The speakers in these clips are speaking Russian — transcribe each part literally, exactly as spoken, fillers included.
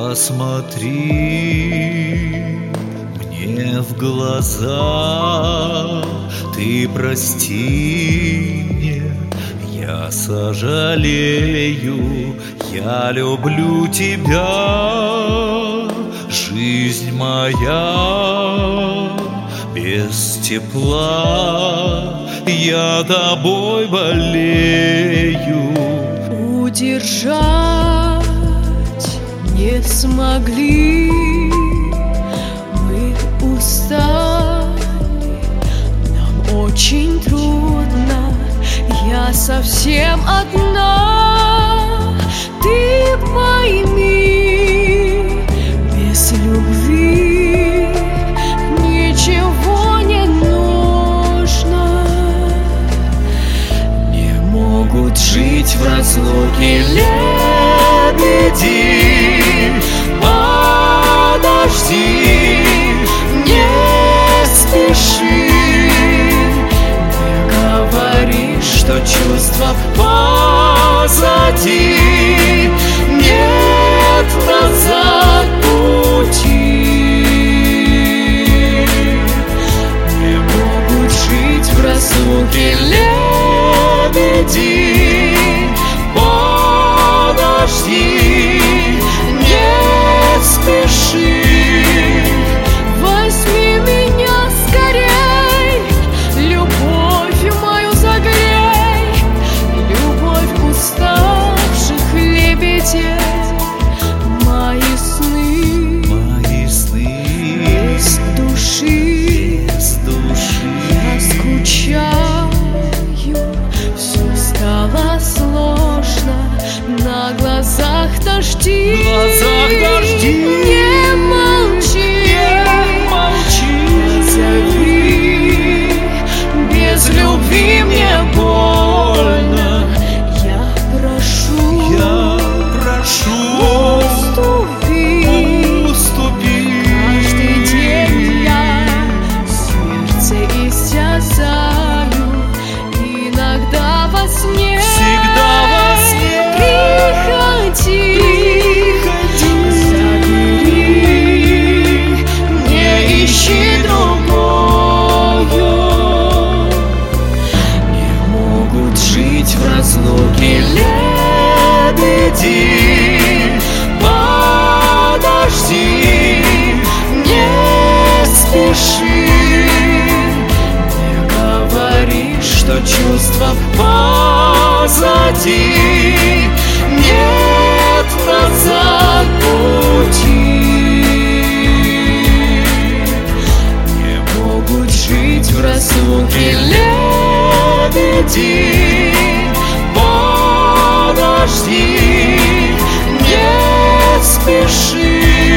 Посмотри мне в глаза, ты прости мне, я сожалею, я люблю тебя. Жизнь моя без тепла, я тобой болею. Удержать не смогли, мы устали, нам очень трудно, я совсем одна. Ты пойми, без любви ничего не нужно. Не могут жить в разлуке лебеди. Подожди, не спеши, не говори, что чувства позади. Нет назад пути. Не могут жить в разлуке лебеди. Подожди, не спеши, возьми меня скорей, любовь мою согрей, любовь уставших лебедей. Мои сны, мои сны без души, без души. я скучаю, все стало сложно, на глазах дожди. В глазах дожди. Не молчи, не молчи. Позови, без любви мне больно. Я прошу, Я прошу, уступи, уступи. каждый день я сердце истязаю, иногда во сне, Всегда во сне. приходи, забери, не ищи другого. Не могут жить в разлуке лебеди. Подожди, не спеши, не говори, что чувства позади. Нет назад пути. Не могут жить в разлуке лебеди. Подожди, не спеши,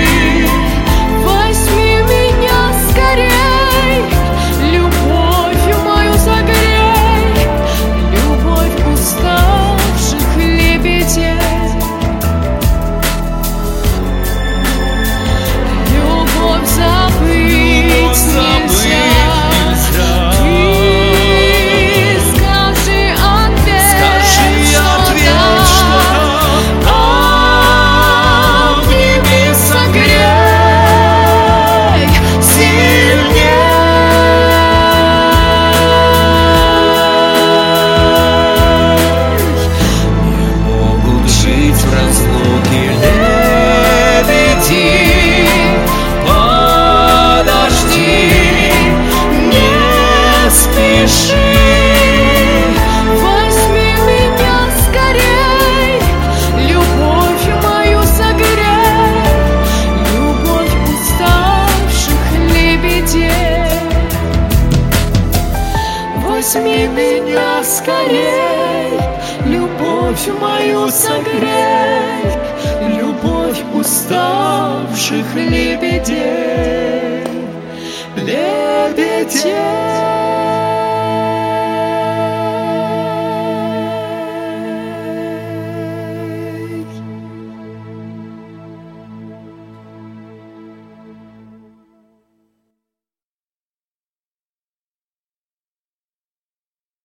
возьми меня скорей, любовь мою согрей, любовь уставших лебедей. Любовь забыть нельзя. Ты скажи ответ, Скажи ответ, что-то. Обними, согрей сильней. Не могут жить в разлуке лебеди. Подожди, Не спеши, возьми меня скорей, любовь мою согрей, любовь уставших лебедей. Возьми меня скорей, любовь мою согрей, любовь уставших лебедей, лебедей.